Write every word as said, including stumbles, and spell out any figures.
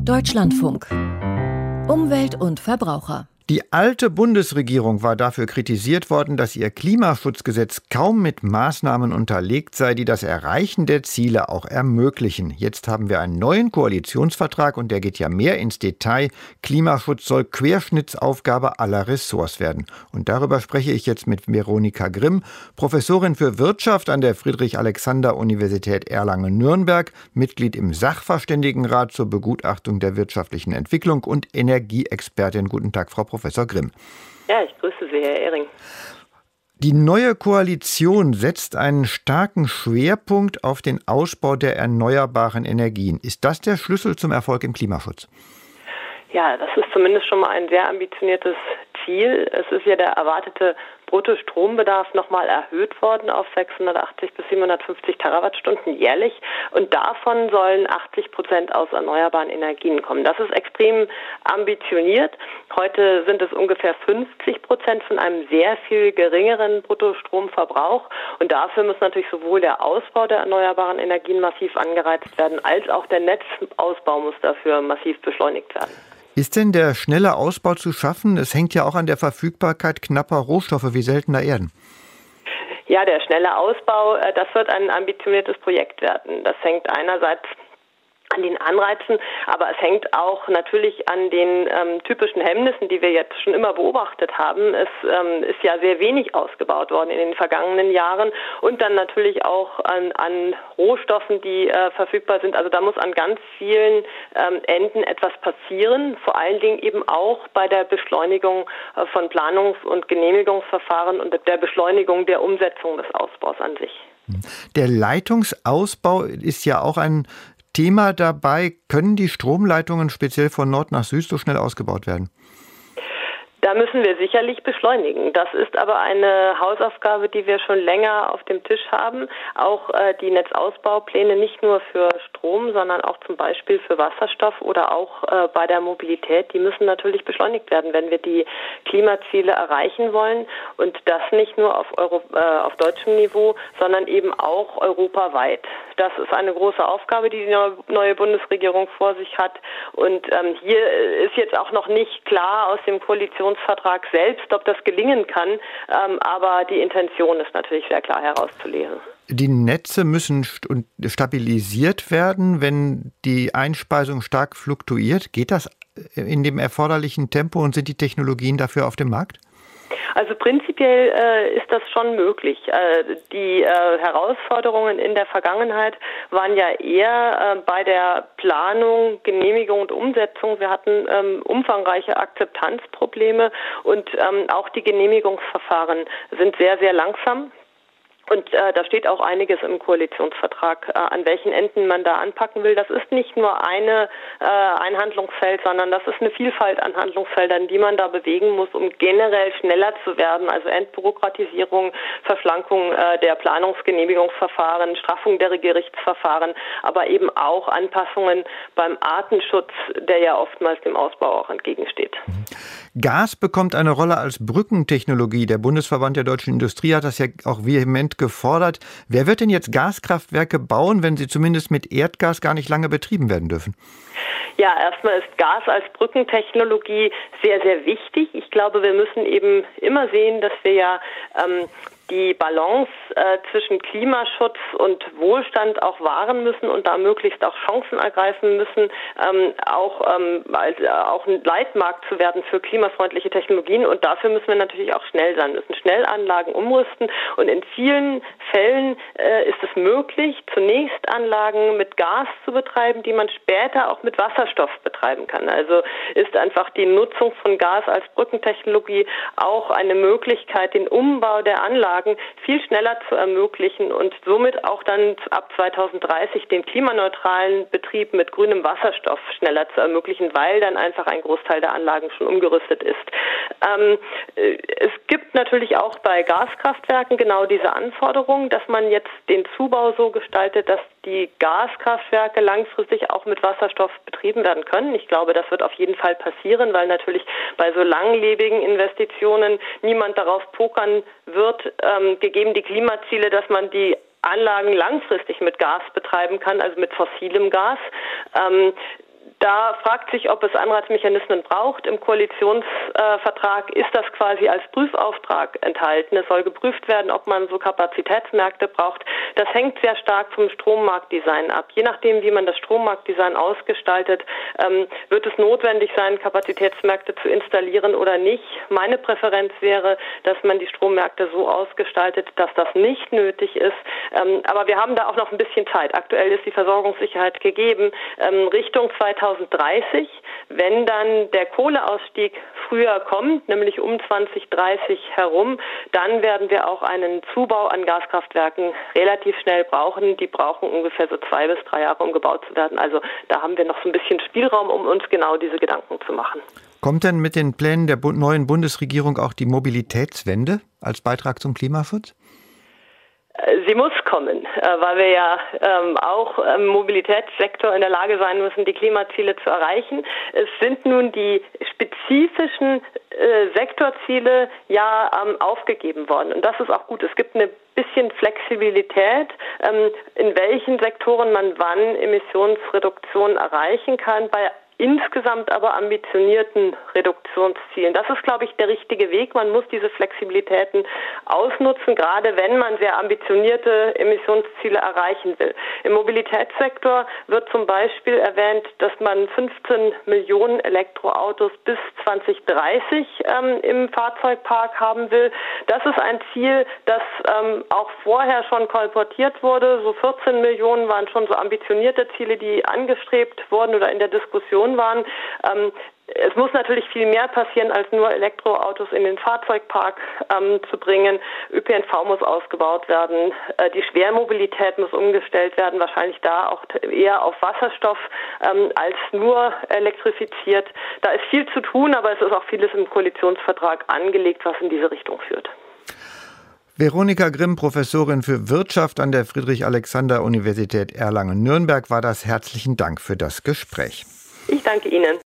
Deutschlandfunk. Umwelt und Verbraucher. Die alte Bundesregierung war dafür kritisiert worden, dass ihr Klimaschutzgesetz kaum mit Maßnahmen unterlegt sei, die das Erreichen der Ziele auch ermöglichen. Jetzt haben wir einen neuen Koalitionsvertrag und der geht ja mehr ins Detail. Klimaschutz soll Querschnittsaufgabe aller Ressorts werden. Und darüber spreche ich jetzt mit Veronika Grimm, Professorin für Wirtschaft an der Friedrich-Alexander-Universität Erlangen-Nürnberg, Mitglied im Sachverständigenrat zur Begutachtung der wirtschaftlichen Entwicklung und Energieexpertin. Guten Tag, Frau Professor Professor Grimm. Ja, ich grüße Sie, Herr Ehring. Die neue Koalition setzt einen starken Schwerpunkt auf den Ausbau der erneuerbaren Energien. Ist das der Schlüssel zum Erfolg im Klimaschutz? Ja, das ist zumindest schon mal ein sehr ambitioniertes Ziel. Es ist ja der erwartete Bruttostrombedarf nochmal erhöht worden auf sechshundertachtzig bis siebenhundertfünfzig Terawattstunden jährlich. Und davon sollen achtzig Prozent aus erneuerbaren Energien kommen. Das ist extrem ambitioniert. Heute sind es ungefähr fünfzig Prozent von einem sehr viel geringeren Bruttostromverbrauch. Und dafür muss natürlich sowohl der Ausbau der erneuerbaren Energien massiv angereizt werden, als auch der Netzausbau muss dafür massiv beschleunigt werden. Ist denn der schnelle Ausbau zu schaffen? Es hängt ja auch an der Verfügbarkeit knapper Rohstoffe wie seltener Erden. Ja, der schnelle Ausbau, das wird ein ambitioniertes Projekt werden. Das hängt einerseits an den Anreizen, aber es hängt auch natürlich an den ähm, typischen Hemmnissen, die wir jetzt schon immer beobachtet haben. Es ähm, ist ja sehr wenig ausgebaut worden in den vergangenen Jahren und dann natürlich auch an, an Rohstoffen, die äh, verfügbar sind. Also da muss an ganz vielen ähm, Enden etwas passieren, vor allen Dingen eben auch bei der Beschleunigung äh, von Planungs- und Genehmigungsverfahren und der Beschleunigung der Umsetzung des Ausbaus an sich. Der Leitungsausbau ist ja auch ein Thema dabei. Können die Stromleitungen speziell von Nord nach Süd so schnell ausgebaut werden? Da müssen wir sicherlich beschleunigen. Das ist aber eine Hausaufgabe, die wir schon länger auf dem Tisch haben. Auch äh, die Netzausbaupläne nicht nur für Strom, sondern auch zum Beispiel für Wasserstoff oder auch äh, bei der Mobilität, die müssen natürlich beschleunigt werden, wenn wir die Klimaziele erreichen wollen. Und das nicht nur auf, Euro, äh, auf deutschem Niveau, sondern eben auch europaweit. Das ist eine große Aufgabe, die die neue Bundesregierung vor sich hat. Und ähm, hier ist jetzt auch noch nicht klar aus dem Koalitionsvertrag selbst, ob das gelingen kann. Ähm, aber die Intention ist natürlich sehr klar herauszulesen. Die Netze müssen stabilisiert werden, wenn die Einspeisung stark fluktuiert. Geht das in dem erforderlichen Tempo und sind die Technologien dafür auf dem Markt? Also prinzipiell äh, ist das schon möglich. Äh, die äh, Herausforderungen in der Vergangenheit waren ja eher äh, bei der Planung, Genehmigung und Umsetzung. Wir hatten ähm, umfangreiche Akzeptanzprobleme und ähm, auch die Genehmigungsverfahren sind sehr, sehr langsam. Und äh, da steht auch einiges im Koalitionsvertrag, äh, an welchen Enden man da anpacken will. Das ist nicht nur eine, äh, ein Handlungsfeld, sondern das ist eine Vielfalt an Handlungsfeldern, die man da bewegen muss, um generell schneller zu werden. Also Entbürokratisierung, Verschlankung äh, der Planungsgenehmigungsverfahren, Straffung der Gerichtsverfahren, aber eben auch Anpassungen beim Artenschutz, der ja oftmals dem Ausbau auch entgegensteht. Gas bekommt eine Rolle als Brückentechnologie. Der Bundesverband der deutschen Industrie hat das ja auch vehement gefordert. Wer wird denn jetzt Gaskraftwerke bauen, wenn sie zumindest mit Erdgas gar nicht lange betrieben werden dürfen? Ja, erstmal ist Gas als Brückentechnologie sehr, sehr wichtig. Ich glaube, wir müssen eben immer sehen, dass wir ja ähm, die Balance äh, zwischen Klimaschutz und Wohlstand auch wahren müssen und da möglichst auch Chancen ergreifen müssen, ähm, auch, ähm, als, äh, auch ein Leitmarkt zu werden für klimafreundliche Technologien. Und dafür müssen wir natürlich auch schnell sein, müssen Schnellanlagen umrüsten. Und in vielen Fällen äh, ist es möglich, zunächst Anlagen mit Gas zu betreiben, die man später auch mit Wasserstoff betreiben kann. Also ist einfach die Nutzung von Gas als Brückentechnologie auch eine Möglichkeit, den Umbau der Anlagen viel schneller zu ermöglichen und somit auch dann ab zweitausenddreißig den klimaneutralen Betrieb mit grünem Wasserstoff schneller zu ermöglichen, weil dann einfach ein Großteil der Anlagen schon umgerüstet ist. Ähm, es gibt natürlich auch bei Gaskraftwerken genau diese Anforderung, dass man jetzt den Zubau so gestaltet, dass die Gaskraftwerke langfristig auch mit Wasserstoff betrieben werden können. Ich glaube, das wird auf jeden Fall passieren, weil natürlich bei so langlebigen Investitionen niemand darauf pokern wird, ähm, gegeben die Klimaziele, dass man die Anlagen langfristig mit Gas betreiben kann, also mit fossilem Gas. Ähm, Da fragt sich, ob es Anreizmechanismen braucht. Im Koalitionsvertrag ist das quasi als Prüfauftrag enthalten. Es soll geprüft werden, ob man so Kapazitätsmärkte braucht. Das hängt sehr stark vom Strommarktdesign ab. Je nachdem, wie man das Strommarktdesign ausgestaltet, ähm, wird es notwendig sein, Kapazitätsmärkte zu installieren oder nicht. Meine Präferenz wäre, dass man die Strommärkte so ausgestaltet, dass das nicht nötig ist. Ähm, aber wir haben da auch noch ein bisschen Zeit. Aktuell ist die Versorgungssicherheit gegeben. Ähm, Richtung zweitausenddreißig, wenn dann der Kohleausstieg früher kommt, nämlich um zwanzig dreißig herum, dann werden wir auch einen Zubau an Gaskraftwerken relativ schnell brauchen. Die brauchen ungefähr so zwei bis drei Jahre, um gebaut zu werden. Also da haben wir noch so ein bisschen Spielraum, um uns genau diese Gedanken zu machen. Kommt denn mit den Plänen der neuen Bundesregierung auch die Mobilitätswende als Beitrag zum Klimaschutz? Sie muss kommen, weil wir ja ähm, auch im Mobilitätssektor in der Lage sein müssen, die Klimaziele zu erreichen. Es sind nun die spezifischen äh, Sektorziele ja ähm, aufgegeben worden. Und das ist auch gut. Es gibt eine bisschen Flexibilität, ähm, in welchen Sektoren man wann Emissionsreduktionen erreichen kann. Bei insgesamt aber ambitionierten Reduktionszielen. Das ist, glaube ich, der richtige Weg. Man muss diese Flexibilitäten ausnutzen, gerade wenn man sehr ambitionierte Emissionsziele erreichen will. Im Mobilitätssektor wird zum Beispiel erwähnt, dass man fünfzehn Millionen Elektroautos bis zwanzig dreißig ähm, im Fahrzeugpark haben will. Das ist ein Ziel, das ähm, auch vorher schon kolportiert wurde. So vierzehn Millionen waren schon so ambitionierte Ziele, die angestrebt wurden oder in der Diskussion waren. Ähm, es muss natürlich viel mehr passieren, als nur Elektroautos in den Fahrzeugpark ähm, zu bringen. Ö P N V muss ausgebaut werden. Äh, die Schwermobilität muss umgestellt werden, wahrscheinlich da auch eher auf Wasserstoff ähm, als nur elektrifiziert. Da ist viel zu tun, aber es ist auch vieles im Koalitionsvertrag angelegt, was in diese Richtung führt. Veronika Grimm, Professorin für Wirtschaft an der Friedrich-Alexander-Universität Erlangen-Nürnberg, war das. Herzlichen Dank für das Gespräch. Ich danke Ihnen.